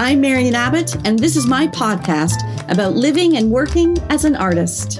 I'm Marian Abbott, and this is my podcast about living and working as an artist.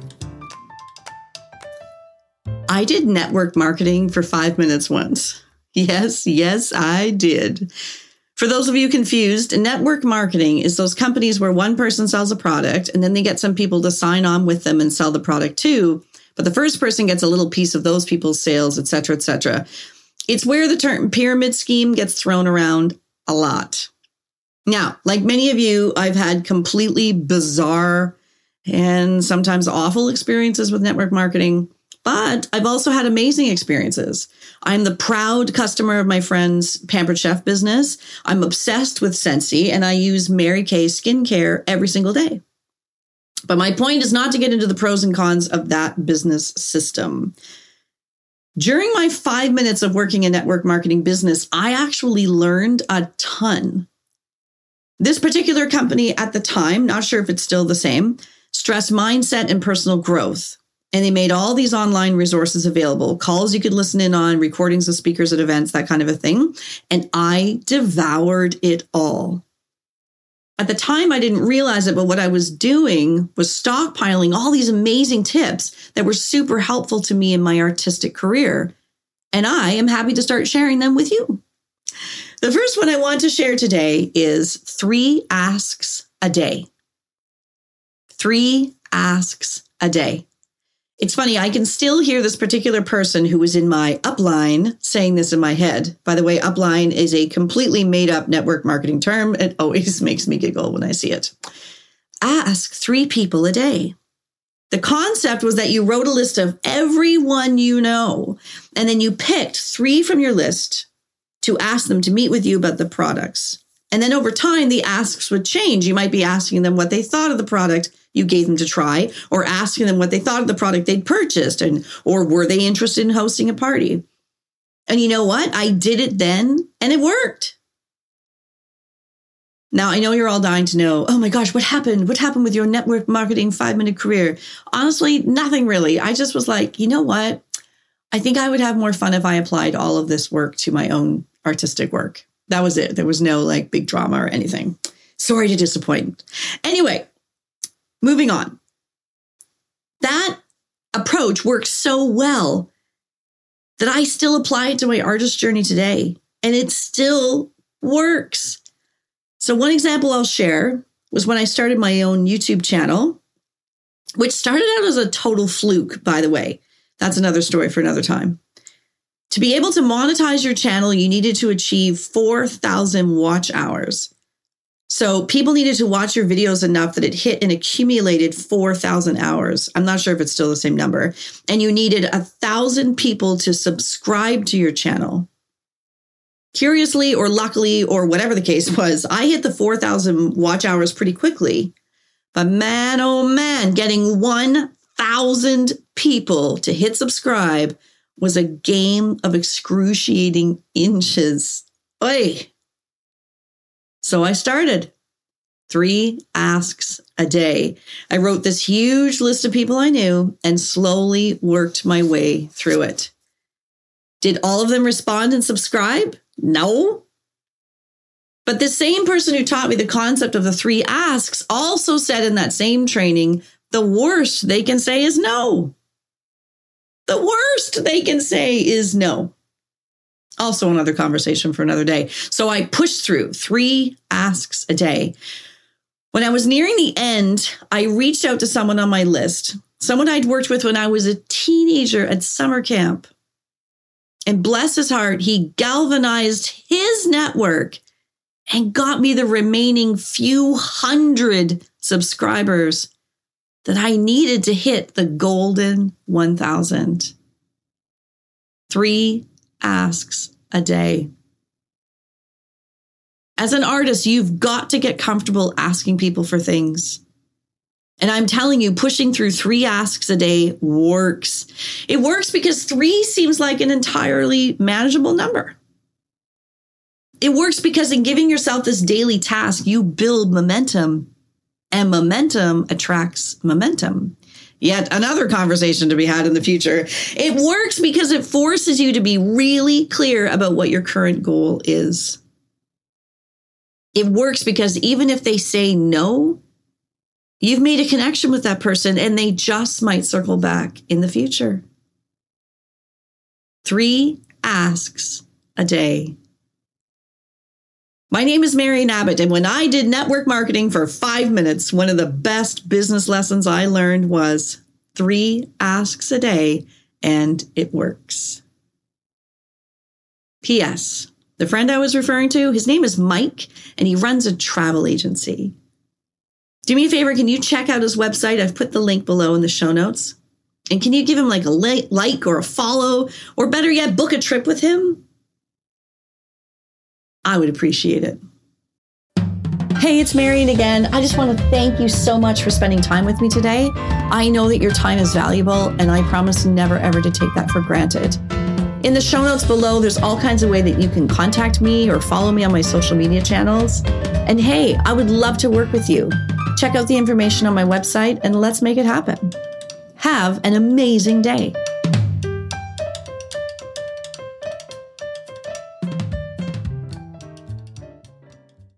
I did network marketing for 5 minutes once. Yes, I did. For those of you confused, network marketing is those companies where one person sells a product and then they get some people to sign on with them and sell the product too. But the first person gets a little piece of those people's sales, et cetera, et cetera. It's where the term pyramid scheme gets thrown around a lot. Now, like many of you, I've had completely bizarre and sometimes awful experiences with network marketing, but I've also had amazing experiences. I'm the proud customer of my friend's Pampered Chef business. I'm obsessed with Scentsy, and I use Mary Kay skincare every single day. But my point is not to get into the pros and cons of that business system. During my 5 minutes of working in network marketing business, I actually learned a ton. This particular company at the time, not sure if it's still the same, stressed mindset and personal growth. And they made all these online resources available, calls you could listen in on, recordings of speakers at events, that kind of a thing. And I devoured it all. At the time, I didn't realize it, but what I was doing was stockpiling all these amazing tips that were super helpful to me in my artistic career. And I am happy to start sharing them with you. The first one I want to share today is 3 asks a day. 3 asks a day. It's funny, I can still hear this particular person who was in my upline saying this in my head. By the way, upline is a completely made up network marketing term. It always makes me giggle when I see it. Ask 3 people a day. The concept was that you wrote a list of everyone you know, and then you picked 3 from your list to ask them to meet with you about the products. And then over time, the asks would change. You might be asking them what they thought of the product you gave them to try, or asking them what they thought of the product they'd purchased, or were they interested in hosting a party? And you know what? I did it then, and it worked. Now, I know you're all dying to know, oh my gosh, what happened? What happened with your network marketing 5-minute career? Honestly, nothing really. I just was like, you know what? I think I would have more fun if I applied all of this work to my own artistic work. That was it. There was no big drama or anything. Sorry to disappoint. Anyway, moving on. That approach works so well that I still apply it to my artist journey today, and it still works. So one example I'll share was when I started my own YouTube channel, which started out as a total fluke, by the way. That's another story for another time. To be able to monetize your channel, you needed to achieve 4,000 watch hours. So people needed to watch your videos enough that it hit an accumulated 4,000 hours. I'm not sure if it's still the same number. And you needed 1,000 people to subscribe to your channel. Curiously or luckily or whatever the case was, I hit the 4,000 watch hours pretty quickly. But man, oh man, getting 1,000 people to hit subscribe was a game of excruciating inches. Oy. So I started 3 asks a day. I wrote this huge list of people I knew and slowly worked my way through it. Did all of them respond and subscribe? No. But the same person who taught me the concept of the 3 asks also said in that same training, the worst they can say is no. The worst they can say is no. Also another conversation for another day. So I pushed through 3 asks a day. When I was nearing the end, I reached out to someone on my list, someone I'd worked with when I was a teenager at summer camp. And bless his heart, he galvanized his network and got me the remaining few hundred subscribers that I needed to hit the golden 1,000. 3 asks a day. As an artist, you've got to get comfortable asking people for things. And I'm telling you, pushing through 3 asks a day works. It works because 3 seems like an entirely manageable number. It works because in giving yourself this daily task, you build momentum. And momentum attracts momentum. Yet another conversation to be had in the future. It works because it forces you to be really clear about what your current goal is. It works because even if they say no, you've made a connection with that person and they just might circle back in the future. 3 asks a day. My name is Marian Abbott, and when I did network marketing for 5 minutes, one of the best business lessons I learned was 3 asks a day, and it works. P.S. The friend I was referring to, his name is Mike, and he runs a travel agency. Do me a favor, can you check out his website? I've put the link below in the show notes. And can you give him like a like or a follow, or better yet, book a trip with him? I would appreciate it. Hey, it's Marian again. I just want to thank you so much for spending time with me today. I know that your time is valuable, and I promise never ever to take that for granted. In the show notes below, there's all kinds of ways that you can contact me or follow me on my social media channels. And hey, I would love to work with you. Check out the information on my website and let's make it happen. Have an amazing day.